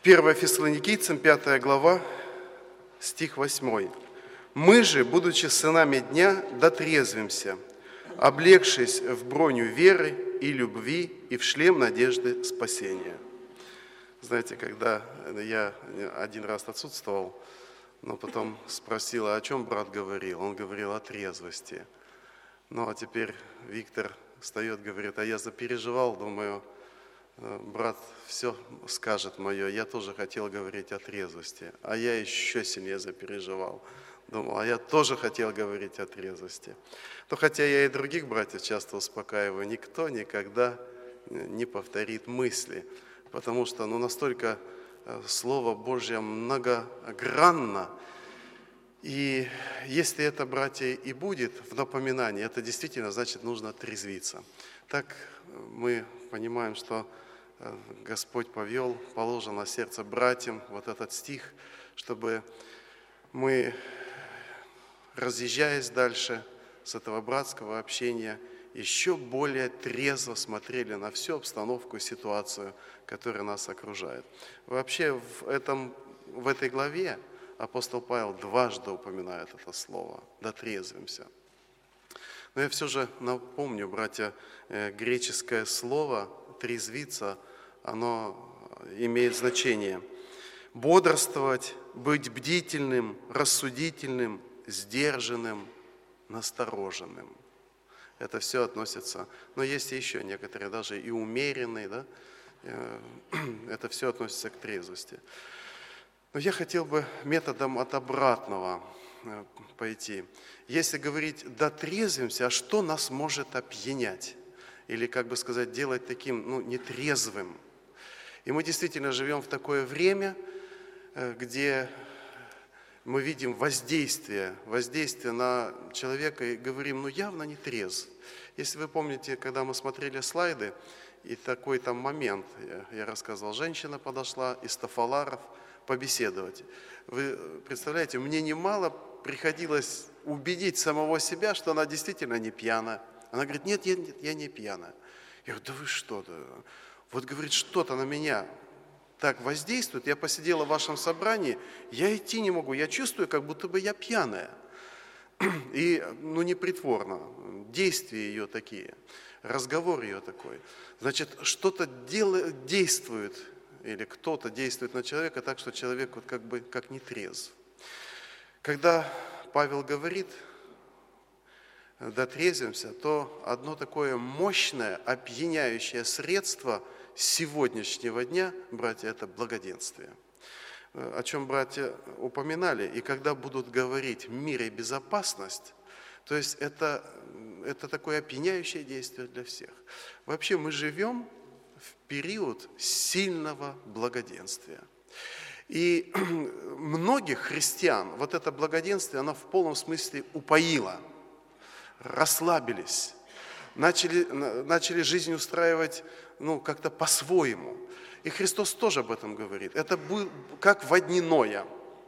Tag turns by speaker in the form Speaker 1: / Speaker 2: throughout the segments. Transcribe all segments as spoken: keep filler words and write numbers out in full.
Speaker 1: первое Фессалоникийцам, пятая глава, стих восьмой. «Мы же, будучи сынами дня, дотрезвимся, облегшись в броню веры и любви и в шлем надежды спасения». Знаете, когда я один раз отсутствовал, но потом спросил, а о чем брат говорил? Он говорил о трезвости. Ну, а теперь Виктор встает, говорит, а я запереживал, думаю, брат все скажет мое, я тоже хотел говорить о трезвости, а я еще сильнее запереживал. Думал, а я тоже хотел говорить о трезвости. Но хотя я и других братьев часто успокаиваю, никто никогда не повторит мысли, потому что ну, настолько Слово Божье многогранно, и если это, братья, и будет в напоминании, это действительно значит, нужно трезвиться. Так мы понимаем, что Господь повел, положил на сердце братьям вот этот стих, чтобы мы, разъезжаясь дальше с этого братского общения, еще более трезво смотрели на всю обстановку и ситуацию, которая нас окружает. Вообще в, этом, в этой главе апостол Павел дважды упоминает это слово «дотрезвимся». Но я все же напомню, братья, греческое слово «трезвиться», оно имеет значение бодрствовать, быть бдительным, рассудительным, сдержанным, настороженным. Это все относится, но есть еще некоторые, даже и умеренные, да? Это все относится к трезвости. Но я хотел бы методом от обратного пойти. Если говорить «дотрезвимся», а что нас может опьянять? Или, как бы сказать, делать таким, ну, нетрезвым? И мы действительно живем в такое время, где мы видим воздействие, воздействие на человека и говорим, ну, явно не трезв. Если вы помните, когда мы смотрели слайды, и такой там момент, я, я рассказывал, женщина подошла из Тафаларов побеседовать. Вы представляете, мне немало приходилось убедить самого себя, что она действительно не пьяна. Она говорит, нет, я, нет, я не пьяна. Я говорю, да вы что, да? Вот, говорит, что-то на меня так воздействует, я посидела в вашем собрании, я идти не могу, я чувствую, как будто бы я пьяная. И, ну, не притворно, действия ее такие, разговор ее такой. Значит, что-то делает, действует, или кто-то действует на человека так, что человек вот как бы как не трезв. Когда Павел говорит, дотрезвимся, то одно такое мощное, опьяняющее средство сегодняшнего дня, братья, это благоденствие. О чем братья упоминали, и когда будут говорить мир и безопасность, то есть это, это такое опьяняющее действие для всех. Вообще мы живем в период сильного благоденствия. И многих христиан вот это благоденствие, оно в полном смысле упоило, расслабились, начали, начали жизнь устраивать ну, как-то по-своему. И Христос тоже об этом говорит. Это был как во дни Ноя.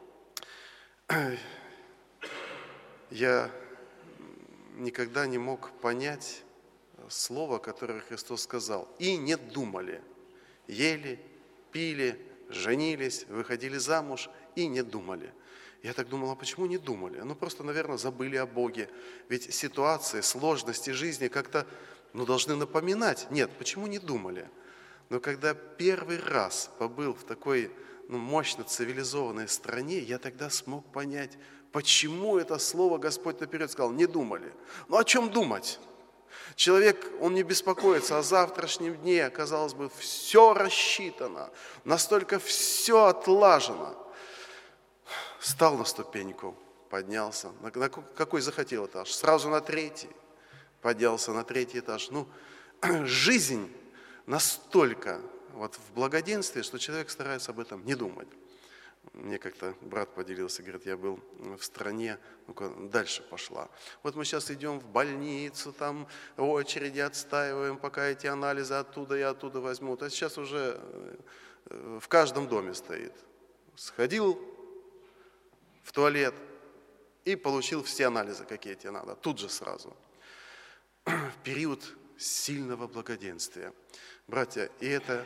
Speaker 1: Я никогда не мог понять слово, которое Христос сказал. И не думали. Ели, пили, женились, выходили замуж и не думали. Я так думал, а почему не думали? Ну, просто, наверное, забыли о Боге. Ведь ситуации, сложности жизни как-то ну, должны напоминать. Нет, почему не думали? Но когда первый раз побыл в такой ну, мощно цивилизованной стране, я тогда смог понять, почему это слово Господь наперед сказал, не думали. Ну, о чем думать? Человек, он не беспокоится о завтрашнем дне, казалось бы, все рассчитано, настолько все отлажено. Встал на ступеньку, поднялся. На какой захотел этаж? Сразу на третий. Поднялся на третий этаж. Ну, жизнь настолько вот в благоденствии, что человек старается об этом не думать. Мне как-то брат поделился, говорит, я был в стране, ну-ка, дальше пошла. Вот мы сейчас идем в больницу, там очереди отстаиваем, пока эти анализы оттуда и оттуда возьмут. А сейчас уже в каждом доме стоит. Сходил в туалет и получил все анализы, какие тебе надо, тут же сразу. В период сильного благоденствия. Братья, и это,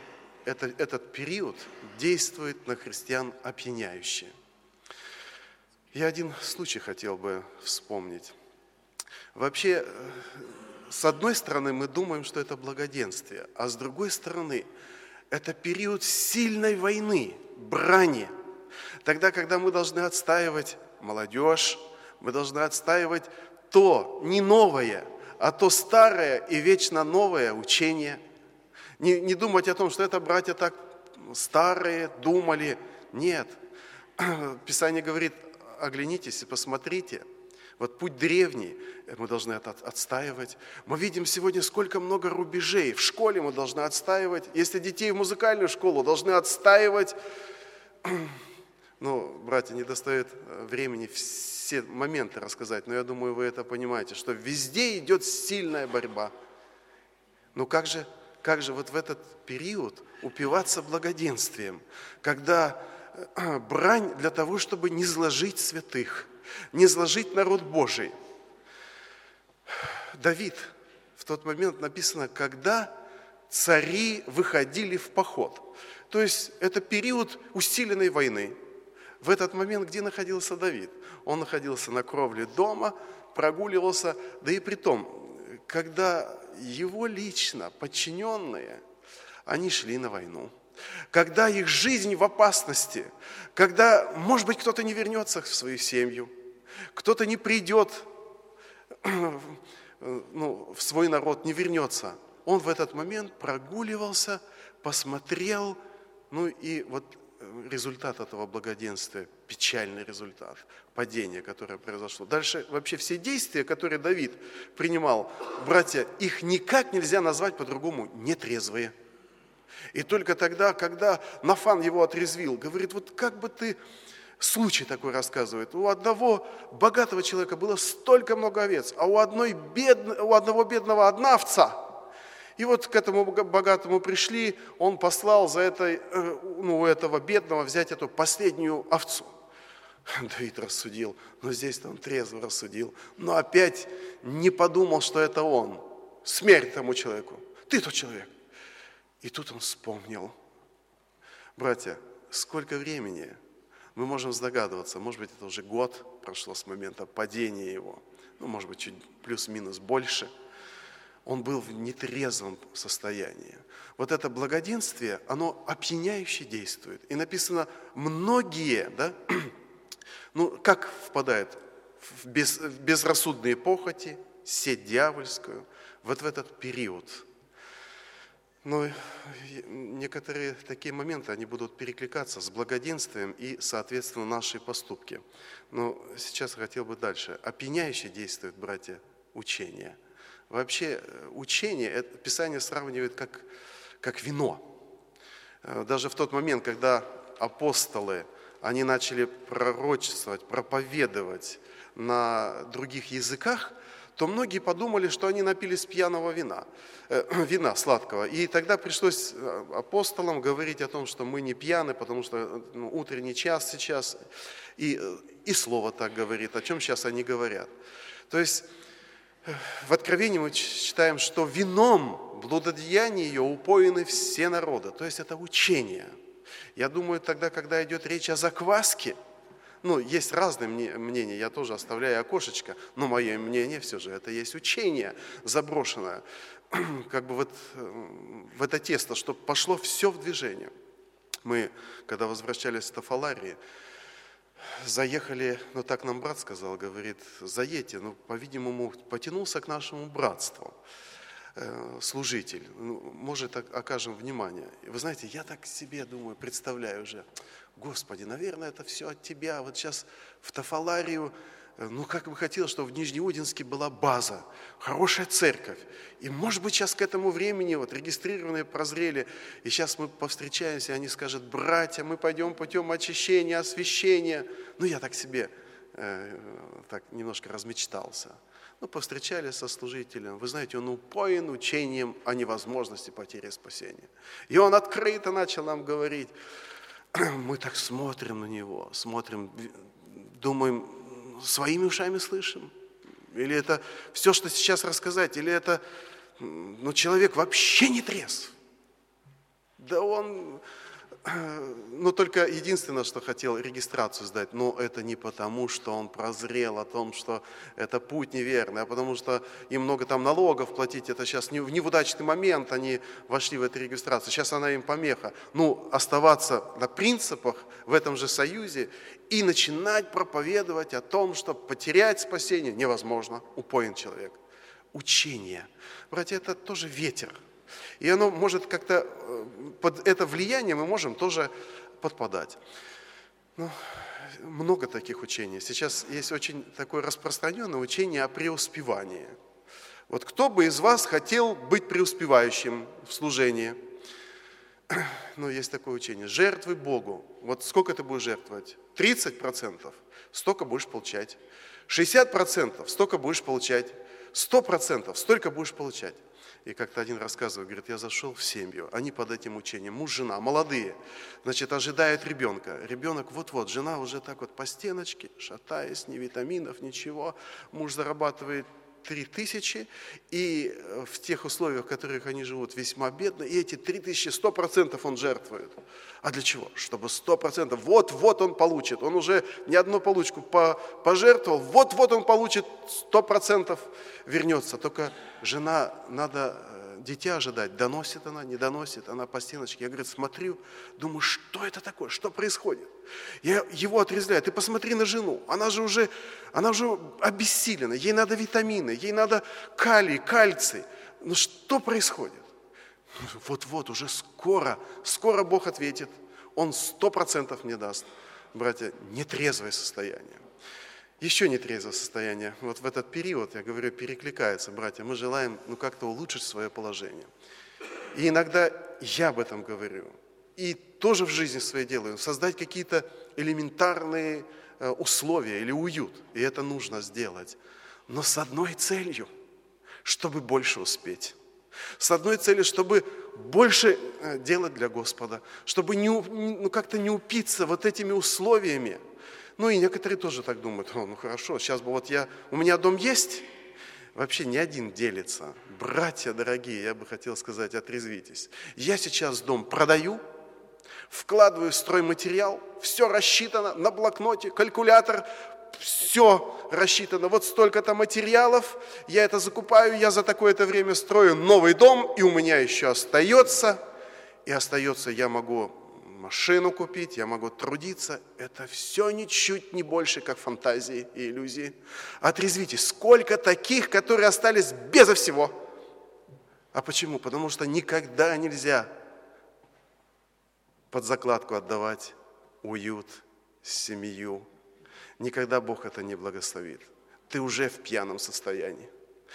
Speaker 1: это, этот период действует на христиан опьяняюще. Я один случай хотел бы вспомнить. Вообще, с одной стороны, мы думаем, что это благоденствие, а с другой стороны, это период сильной войны, брани. Тогда, когда мы должны отстаивать молодежь, мы должны отстаивать то не новое, а то старое и вечно новое учение. Не, не думать о том, что это братья так старые думали. Нет. Писание говорит, оглянитесь и посмотрите. Вот путь древний мы должны от, отстаивать. Мы видим сегодня, сколько много рубежей. В школе мы должны отстаивать. Если детей в музыкальную школу, должны отстаивать. Ну, братья, не достает времени все моменты рассказать, но я думаю, вы это понимаете, что везде идет сильная борьба. Ну как же, как же вот в этот период упиваться благоденствием, когда брань для того, чтобы не зложить святых, не зложить народ Божий. Давид, в тот момент написано, когда цари выходили в поход. То есть это период усиленной войны. В этот момент где находился Давид? Он находился на кровле дома, прогуливался, да и при том, когда его лично подчиненные, они шли на войну. Когда их жизнь в опасности, когда, может быть, кто-то не вернется в свою семью, кто-то не придет ну, в свой народ, не вернется. Он в этот момент прогуливался, посмотрел, ну и вот результат этого благоденствия, печальный результат, падение, которое произошло. Дальше вообще все действия, которые Давид принимал, братья, их никак нельзя назвать по-другому нетрезвые. И только тогда, когда Нафан его отрезвил, говорит, вот как бы ты, случай такой рассказывает, у одного богатого человека было столько много овец, а у, одной бедно, у одного бедного одна овца. И вот к этому богатому пришли, он послал за этой, ну, у этого бедного взять эту последнюю овцу. Давид рассудил, но здесь-то он трезво рассудил, но опять не подумал, что это он. Смерть тому человеку. Ты тот человек. И тут он вспомнил. Братья, сколько времени мы можем догадываться, может быть, это уже год прошло с момента падения его, ну, может быть, чуть плюс-минус больше. Он был в нетрезвом состоянии. Вот это благоденствие, оно опьяняюще действует. И написано, многие, да, ну, как впадают в, без, в безрассудные похоти, сеть дьявольскую, вот в этот период. Но некоторые такие моменты, они будут перекликаться с благоденствием и, соответственно, наши поступки. Но сейчас я хотел бы дальше. Опьяняюще действует, братья, учение. Вообще учение, это Писание сравнивает как, как вино. Даже в тот момент, когда апостолы, они начали пророчествовать, проповедовать на других языках, то многие подумали, что они напились пьяного вина, э, вина сладкого. И тогда пришлось апостолам говорить о том, что мы не пьяны, потому что ну, утренний час сейчас, и, и слово так говорит, о чем сейчас они говорят. То есть в Откровении мы читаем, что вином блудодеяния ее упоены все народы. То есть это учение. Я думаю, тогда, когда идет речь о закваске, ну, есть разные мнения, я тоже оставляю окошечко, но мое мнение все же, это есть учение заброшенное, как бы вот в это тесто, чтобы пошло все в движение. Мы, когда возвращались с Тафаларии, заехали, ну так нам брат сказал, говорит, заедьте, ну, по-видимому, потянулся к нашему братству э, служитель, ну, может, окажем внимание. И вы знаете, я так себе думаю, представляю уже, Господи, наверное, это все от Тебя. Вот сейчас в Тафаларию, ну, как бы хотел, чтобы в Нижнеудинске была база, хорошая церковь. И, может быть, сейчас к этому времени вот регистрированные прозрели, и сейчас мы повстречаемся, и они скажут, братья, мы пойдем путем очищения, освящения. Ну, я так себе э, так немножко размечтался. Ну, повстречались со служителем. Вы знаете, он упоен учением о невозможности потери спасения. И он открыто начал нам говорить. Мы так смотрим на него, смотрим, думаем, своими ушами слышим? Или это все, что сейчас рассказать, или это, ну, человек вообще не трезв? Да он, ну только единственное, что хотел регистрацию сдать, но это не потому, что он прозрел о том, что это путь неверный, а потому что им много там налогов платить, это сейчас не, в неудачный момент они вошли в эту регистрацию, сейчас она им помеха. Ну, оставаться на принципах в этом же союзе и начинать проповедовать о том, что потерять спасение невозможно, упоен человек. Учение. Братья, это тоже ветер. И оно может как-то, под это влияние мы можем тоже подпадать. Ну, много таких учений. Сейчас есть очень такое распространенное учение о преуспевании. Вот кто бы из вас хотел быть преуспевающим в служении? Ну, есть такое учение. Жертвуй Богу. Вот сколько ты будешь жертвовать? тридцать процентов. Столько будешь получать. шестьдесят процентов. Столько будешь получать. сто процентов. Столько будешь получать. И как-то один рассказывает, говорит, я зашел в семью, они под этим учением, муж, жена, молодые, значит, ожидают ребенка. Ребенок вот-вот, жена уже так вот по стеночке, шатаясь, ни витаминов, ничего. Муж зарабатывает три тысячи, и в тех условиях, в которых они живут, весьма бедно, и эти три тысячи сто процентов он жертвует. А для чего? Чтобы сто процентов, вот-вот он получит, он уже не одну получку пожертвовал, вот-вот он получит сто процентов вернется. Только жена, надо дитя ожидать, доносит она, не доносит, она по стеночке. Я, говорит, смотрю, думаю, что это такое, что происходит? Я его отрезвляю, ты посмотри на жену, она же уже, она уже обессилена, ей надо витамины, ей надо калий, кальций. Ну что происходит? Вот-вот, уже скоро, скоро Бог ответит, Он сто процентов мне даст. Братья, нетрезвое состояние. Еще нетрезвое состояние. Вот в этот период, я говорю, перекликается, братья, мы желаем ну, как-то улучшить свое положение. И иногда я об этом говорю. И тоже в жизни своей делаю. Создать какие-то элементарные условия или уют. И это нужно сделать. Но с одной целью, чтобы больше успеть. С одной целью, чтобы больше делать для Господа. Чтобы не, ну, как-то не упиться вот этими условиями. Ну и некоторые тоже так думают, ну хорошо, сейчас бы вот я, у меня дом есть, вообще ни один делится. Братья дорогие, я бы хотел сказать, отрезвитесь. Я сейчас дом продаю, вкладываю в стройматериал, все рассчитано на блокноте, калькулятор, все рассчитано. Вот столько-то материалов, я это закупаю, я за такое-то время строю новый дом, и у меня еще остается, и остается, я могу машину купить, я могу трудиться. Это все ничуть не больше, как фантазии и иллюзии. Отрезвитесь, сколько таких, которые остались безо всего. А почему? Потому что никогда нельзя под закладку отдавать уют, семью. Никогда Бог это не благословит. Ты уже в пьяном состоянии.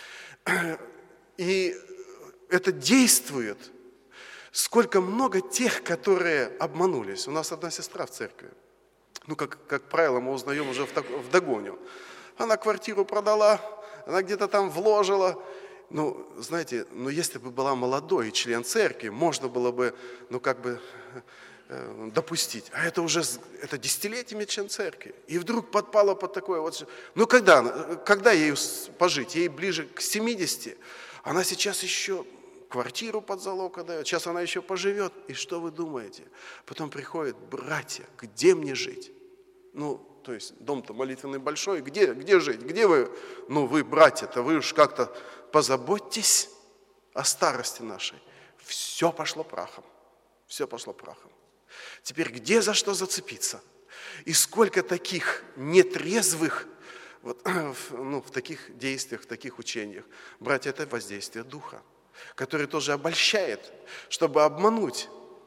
Speaker 1: И это действует. Сколько много тех, которые обманулись. У нас одна сестра в церкви. Ну, как, как правило, мы узнаем уже вдогоню. Она квартиру продала, она где-то там вложила. Ну, знаете, ну, если бы была молодой член церкви, можно было бы, ну, как бы э, допустить. А это уже, это десятилетиями член церкви. И вдруг подпала под такое вот. Ну, когда, когда ей пожить? Ей ближе к семидесяти. Она сейчас еще квартиру под залог отдает, сейчас она еще поживет. И что вы думаете? Потом приходят, братья, где мне жить? Ну, то есть дом-то молитвенный большой, где, где жить? Где вы? Ну, вы, братья-то, вы уж как-то позаботьтесь о старости нашей. Все пошло прахом. Все пошло прахом. Теперь где за что зацепиться? И сколько таких нетрезвых вот, ну, в таких действиях, в таких учениях. Братья, это воздействие Духа, который тоже обольщает, чтобы обмануть.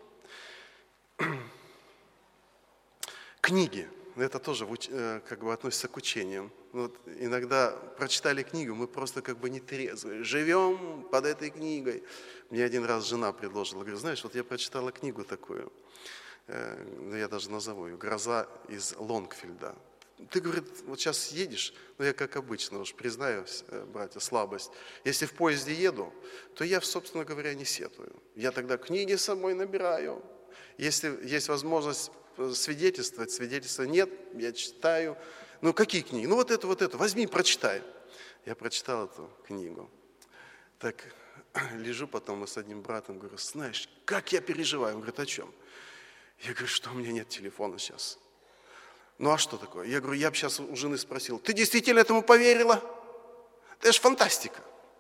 Speaker 1: Книги, это тоже как бы относится к учениям. Вот иногда прочитали книгу, мы просто как бы нетрезвые, живем под этой книгой. Мне один раз жена предложила, говорю, знаешь, вот я прочитала книгу такую, я даже назову ее, «Гроза из Лонгфильда». Ты, говорит, вот сейчас едешь, ну я как обычно, уж признаюсь, братья, слабость. Если в поезде еду, то я, собственно говоря, не сетую. Я тогда книги с собой набираю. Если есть возможность свидетельствовать, свидетельства нет, я читаю. Ну какие книги? Ну вот это, вот это, возьми, прочитай. Я прочитал эту книгу. Так лежу потом с одним братом, говорю, знаешь, как я переживаю. Он говорит, о чем? Я говорю, что у меня нет телефона сейчас. Ну а что такое? Я говорю, я бы сейчас у жены спросил, ты действительно этому поверила? Это же фантастика.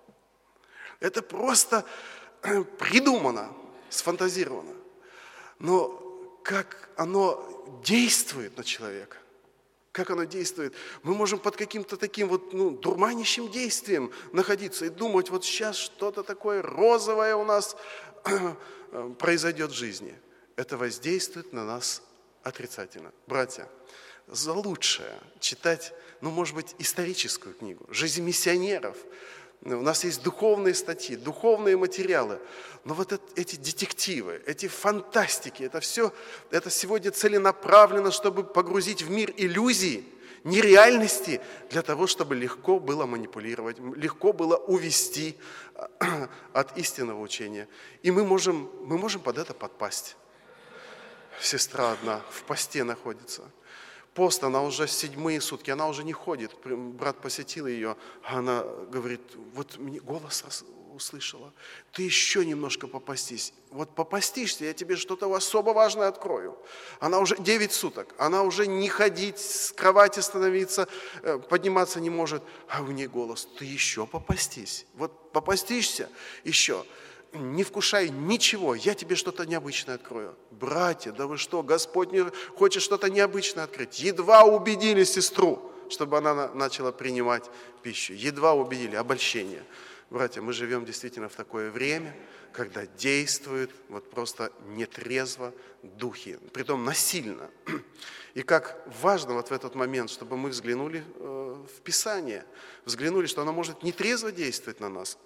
Speaker 1: Это просто придумано, сфантазировано. Но как оно действует на человека, как оно действует, мы можем под каким-то таким вот, ну, дурманящим действием находиться и думать, вот сейчас что-то такое розовое у нас произойдет в жизни. Это воздействует на нас отрицательно. Братья, за лучшее читать, ну, может быть, историческую книгу, жизнь миссионеров. У нас есть духовные статьи, духовные материалы. Но вот это, эти детективы, эти фантастики, это все, это сегодня целенаправленно, чтобы погрузить в мир иллюзий, нереальности, для того, чтобы легко было манипулировать, легко было увести от истинного учения. И мы можем, мы можем под это подпасть. Сестра одна в посте находится. Пост, она уже седьмые сутки, она уже не ходит. Брат посетил ее, а она говорит, вот мне голос услышала, ты еще немножко попастись. Вот попастишься, я тебе что-то особо важное открою. Она уже девять суток, она уже не ходить, с кровати становиться, подниматься не может. А у нее голос, ты еще попастись. Вот попастишься еще. Не вкушай ничего, я тебе что-то необычное открою. Братья, да вы что, Господь не хочет что-то необычное открыть. Едва убедили сестру, чтобы она начала принимать пищу. Едва убедили, обольщение. Братья, мы живем действительно в такое время, когда действуют вот просто нетрезво духи, притом насильно. И как важно вот в этот момент, чтобы мы взглянули в Писание, взглянули, что оно может нетрезво действовать на нас.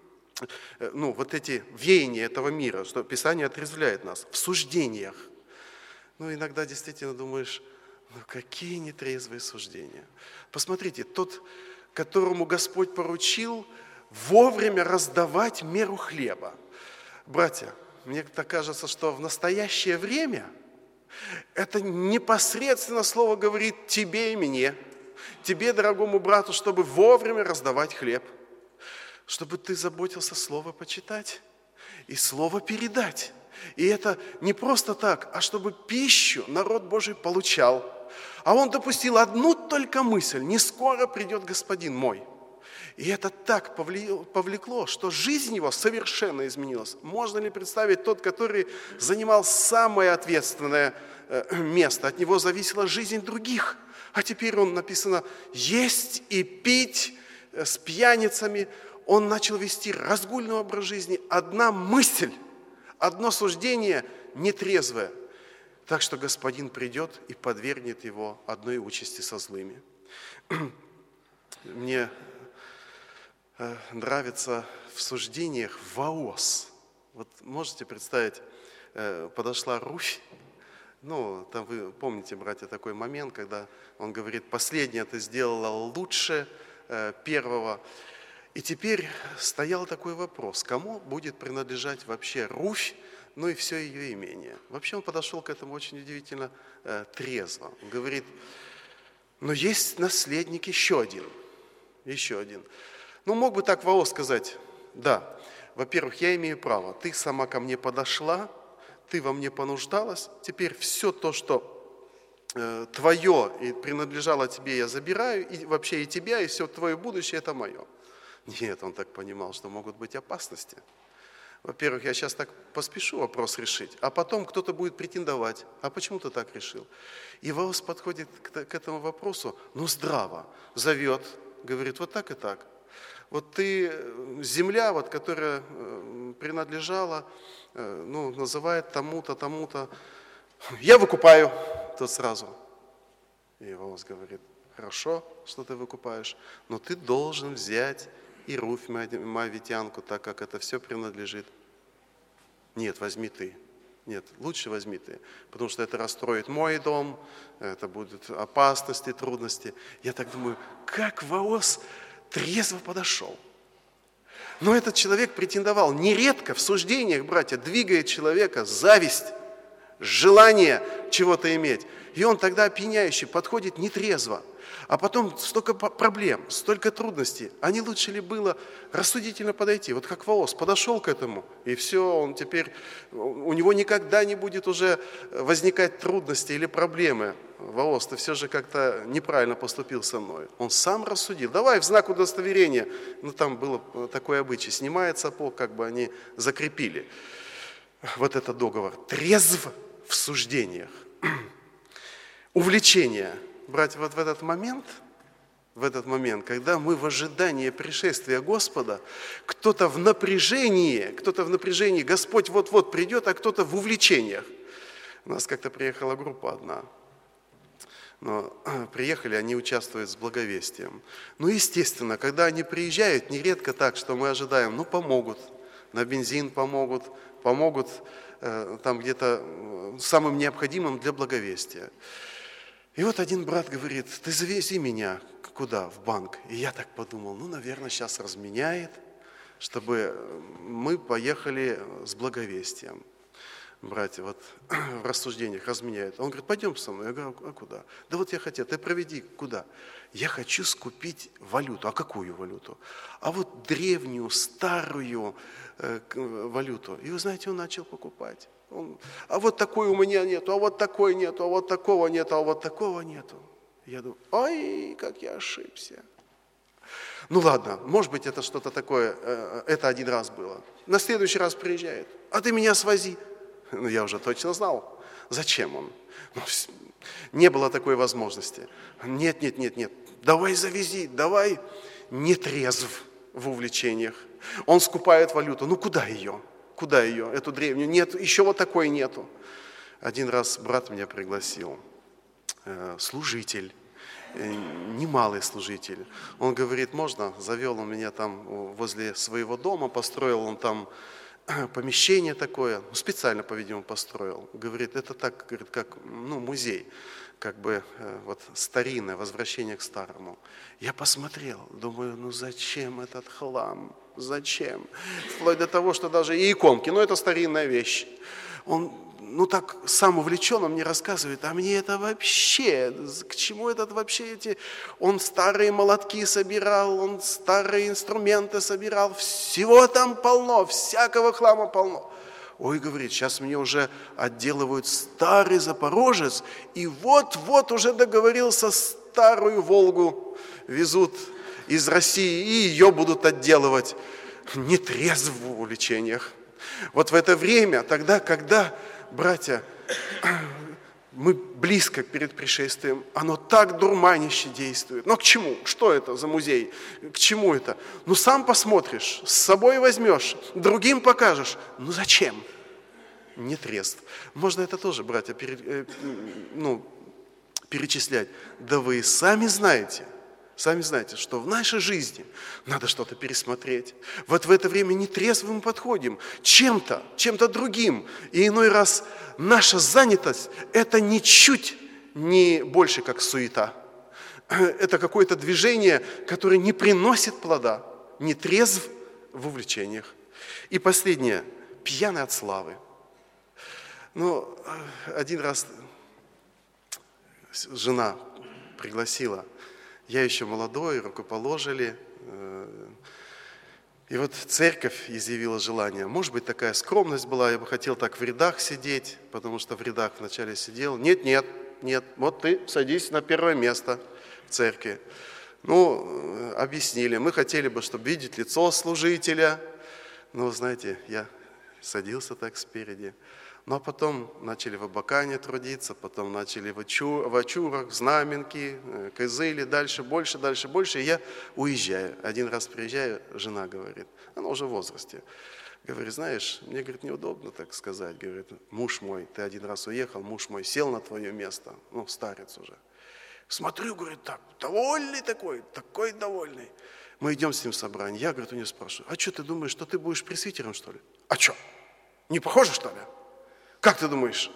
Speaker 1: Ну, вот эти веяния этого мира, что Писание отрезвляет нас в суждениях. Ну, иногда действительно думаешь, ну, какие нетрезвые суждения. Посмотрите, тот, которому Господь поручил вовремя раздавать меру хлеба. Братья, мне так кажется, что в настоящее время это непосредственно слово говорит тебе и мне, тебе, дорогому брату, чтобы вовремя раздавать хлеб. Чтобы ты заботился слово почитать и слово передать. И это не просто так, а чтобы пищу народ Божий получал. А он допустил одну только мысль, не скоро придет Господин мой. И это так повлекло, что жизнь его совершенно изменилась. Можно ли представить тот, который занимал самое ответственное место, от него зависела жизнь других. А теперь он, написано, есть и пить с пьяницами. Он начал вести разгульный образ жизни. Одна мысль, одно суждение нетрезвое. Так что Господин придет и подвергнет его одной участи со злыми. Мне нравится в суждениях воос. Вот можете представить, подошла Руфь. Ну, там вы помните, братья, такой момент, когда он говорит, последнее ты сделала лучше первого. И теперь стоял такой вопрос, кому будет принадлежать вообще Руфь, ну и все ее имение. Вообще он подошел к этому очень удивительно э, трезво. Он говорит, но есть наследник еще один, еще один. Ну, мог бы так воос сказать, да, во-первых, я имею право, ты сама ко мне подошла, ты во мне понуждалась, теперь все то, что э, твое и принадлежало тебе, я забираю, и вообще и тебя, и все твое будущее, это мое. Нет, он так понимал, что могут быть опасности. Во-первых, я сейчас так поспешу вопрос решить, а потом кто-то будет претендовать. А почему ты так решил? И воос подходит к этому вопросу, ну здраво, зовет, говорит, вот так и так. Вот ты, земля, вот, которая принадлежала, ну, называет тому-то, тому-то, я выкупаю, тот сразу. И воос говорит, хорошо, что ты выкупаешь, но ты должен взять и Руфь Моавитянку, так как это все принадлежит. Нет, возьми ты. Нет, лучше возьми ты, потому что это расстроит мой дом, это будут опасности, трудности. Я так думаю, как воос трезво подошел. Но этот человек претендовал. Нередко в суждениях, братья, двигает человека зависть, желание чего-то иметь. И он тогда опьяняющий подходит нетрезво. а потом столько проблем, столько трудностей. А не лучше ли было рассудительно подойти? Вот как Воос подошел к этому, и все, он теперь, у него никогда не будет уже возникать трудности или проблемы. Воос, ты все же как-то неправильно поступил со мной. Он сам рассудил. Давай в знак удостоверения. Ну, там было такое обычай. Снимает сапог, как бы они закрепили вот этот договор. Трезв в суждениях. Увлечение. Братья, вот в этот момент, в этот момент, когда мы в ожидании пришествия Господа, кто-то в напряжении, кто-то в напряжении, Господь вот-вот придет, а кто-то в увлечениях. У нас как-то приехала группа одна. Но приехали, они участвуют с благовестием. Ну, естественно, когда они приезжают, нередко так, что мы ожидаем, ну, помогут, на бензин помогут, помогут э, там где-то самым необходимым для благовестия. И вот один брат говорит, ты завези меня куда? В банк. И я так подумал, ну, наверное, сейчас разменяет, чтобы мы поехали с благовестием. Братья, вот в рассуждениях разменяют. Он говорит, пойдем со мной. Я говорю, а куда? Да вот я хотел, ты проведи, куда? Я хочу скупить валюту. А какую валюту? А вот древнюю, старую э, валюту. И вы знаете, он начал покупать. Он, а вот такой у меня нету, а вот такой нету, а вот такого нету, а вот такого нету. Я думаю, ой, как я ошибся. Ну ладно, может быть, это что-то такое, э, это один раз было. На следующий раз приезжает, а ты меня свози. Ну, я уже точно знал, зачем он. Ну, не было такой возможности. Нет, нет, нет, нет, давай завези, давай. Не трезв в увлечениях. Он скупает валюту. Ну, куда ее? Куда ее, эту древнюю? Нет, еще вот такой нету. Один раз брат меня пригласил, э, служитель, э, немалый служитель. Он говорит, можно? Завел он меня там возле своего дома, построил он там помещение такое, специально, по-видимому, построил. Говорит, это так, говорит, как ну, музей, как бы вот старинное, возвращение к старому. Я посмотрел, думаю, ну зачем этот хлам? Зачем? Вплоть до того, что даже и иконки, ну это старинная вещь. Он, ну так сам увлечен, он мне рассказывает, а мне это вообще, к чему этот вообще эти... Он старые молотки собирал, он старые инструменты собирал, всего там полно, всякого хлама полно. Ой, говорит, сейчас мне уже отделывают старый Запорожец, и вот-вот уже договорился, старую Волгу везут из России, и ее будут отделывать. Не трезв в увлечениях. Вот в это время, тогда, когда, братья, мы близко перед пришествием, оно так дурманище действует. Но к чему? Что это за музей? К чему это? Ну, сам посмотришь, с собой возьмешь, другим покажешь. Ну, зачем? Не трезв. Можно это тоже, братья, пере, ну, перечислять. Да вы сами знаете, сами знаете, что в нашей жизни надо что-то пересмотреть. Вот в это время нетрезвым мы подходим чем-то, чем-то другим. И иной раз наша занятость – это ничуть не больше, как суета. Это какое-то движение, которое не приносит плода, не трезв в увлечениях. И последнее – пьяный от славы. Ну, один раз жена пригласила, я еще молодой, рукоположили. И вот церковь изъявила желание. Может быть, такая скромность была, я бы хотел так в рядах сидеть, потому что в рядах вначале сидел. Нет, нет, нет, вот ты садись на первое место в церкви. Ну, объяснили, мы хотели бы, чтобы видеть лицо служителя. Ну, знаете, я садился так спереди. Ну, а потом начали в Абакане трудиться, потом начали в, Ачу, в Ачурах, Знаменки, Кызыли, дальше, больше, дальше, больше. И я уезжаю. Один раз приезжаю, жена говорит, она уже в возрасте. Говорит, знаешь, мне, говорит, неудобно так сказать. Говорит, муж мой, ты один раз уехал, муж мой сел на твое место. Ну, старец уже. Смотрю, говорит, так, довольный такой, такой довольный. Мы идем с ним в собрание. Я, говорит, у нее спрашиваю, а что ты думаешь, что ты будешь пресвитером, что ли? А что, не похоже, что ли? Как ты думаешь?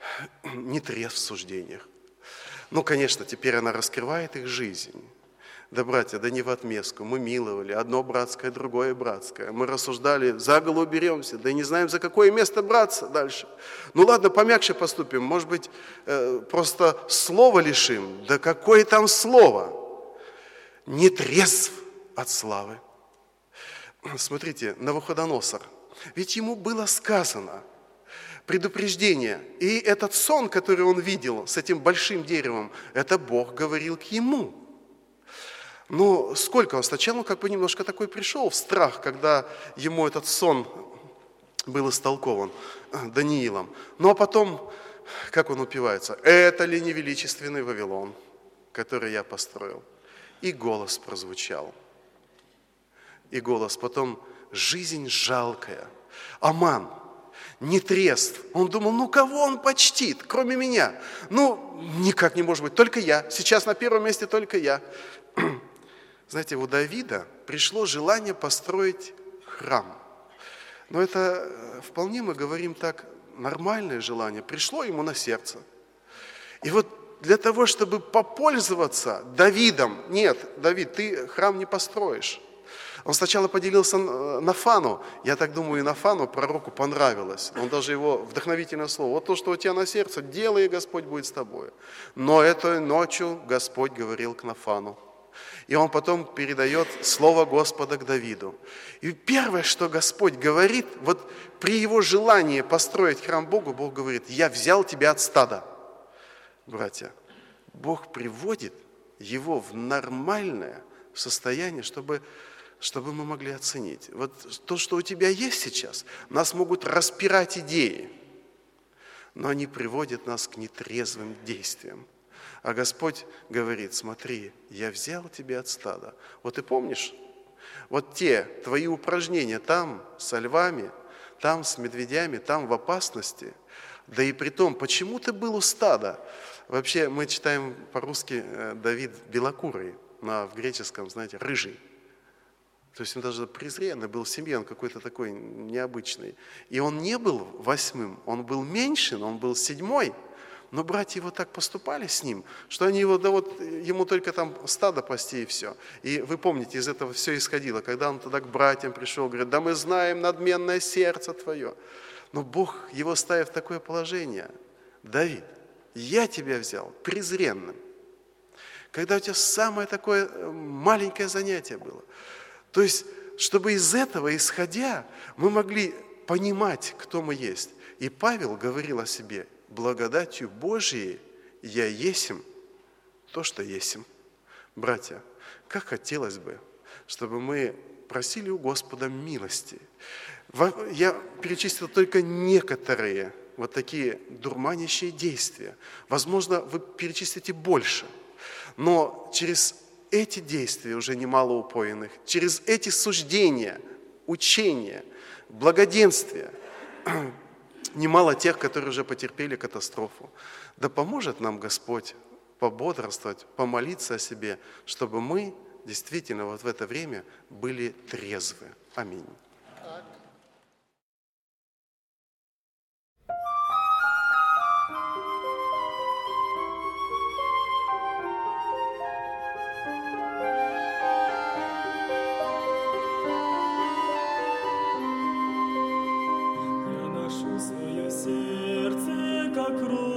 Speaker 1: Не трезв в суждениях. Ну, конечно, теперь она раскрывает их жизнь. Да, братья, да не в отместку. Мы миловали одно братское, другое братское. Мы рассуждали, за голову беремся, да и не знаем, за какое место браться дальше. Ну ладно, помягче поступим, может быть, просто слово лишим. Да какое там слово? Не трезв от славы. Смотрите, Навуходоносор. Ведь ему было сказано предупреждение. И этот сон, который он видел с этим большим деревом, это Бог говорил к ему. Ну, сколько он? Сначала он как бы немножко такой пришел в страх, когда ему этот сон был истолкован Даниилом. Ну, а потом, как он упивается? «Это ли не величественный Вавилон, который я построил?» И голос прозвучал. И голос потом «Жизнь жалкая». Аман, нетрезв. Он думал, ну кого он почтит, кроме меня? Ну, никак не может быть, только я. Сейчас на первом месте только я. Знаете, у Давида пришло желание построить храм. Но это вполне, мы говорим так, нормальное желание. Пришло ему на сердце. И вот для того, чтобы попользоваться Давидом, нет, Давид, ты храм не построишь. Он сначала поделился Нафану. Я так думаю, и Нафану пророку понравилось. Он даже его вдохновительное слово. Вот то, что у тебя на сердце, делай, и Господь будет с тобой. Но этой ночью Господь говорил к Нафану. И он потом передает слово Господа к Давиду. И первое, что Господь говорит, вот при его желании построить храм Богу, Бог говорит, я взял тебя от стада. Братья, Бог приводит его в нормальное состояние, чтобы... чтобы мы могли оценить. Вот то, что у тебя есть сейчас, нас могут распирать идеи, но они приводят нас к нетрезвым действиям. А Господь говорит, смотри, я взял тебя от стада. Вот ты помнишь, вот те твои упражнения там со львами, там с медведями, там в опасности, да и при том, почему ты был у стада? Вообще мы читаем по-русски Давид белокурый, но в греческом, знаете, рыжий. То есть он даже презренный был в семье, он какой-то такой необычный. И он не был восьмым, он был меньше, но он был седьмой. Но братья его так поступали с ним, что они его, да вот ему только там стадо пасти и все. И вы помните, из этого все исходило. Когда он тогда к братьям пришел, говорит, да мы знаем надменное сердце твое. Но Бог его ставит в такое положение. Давид, я тебя взял презренным. Когда у тебя самое такое маленькое занятие было. То есть, чтобы из этого, исходя, мы могли понимать, кто мы есть. И Павел говорил о себе, благодатью Божией я есим то, что есим. Братья, как хотелось бы, чтобы мы просили у Господа милости. Я перечислил только некоторые вот такие дурманящие действия. Возможно, вы перечислите больше, но через эти действия уже немало упоенных, через эти суждения, учения, благоденствия, немало тех, которые уже потерпели катастрофу. Да поможет нам Господь пободрствовать, помолиться о себе, чтобы мы действительно вот в это время были трезвы. Аминь.
Speaker 2: Свое сердце, как кровь.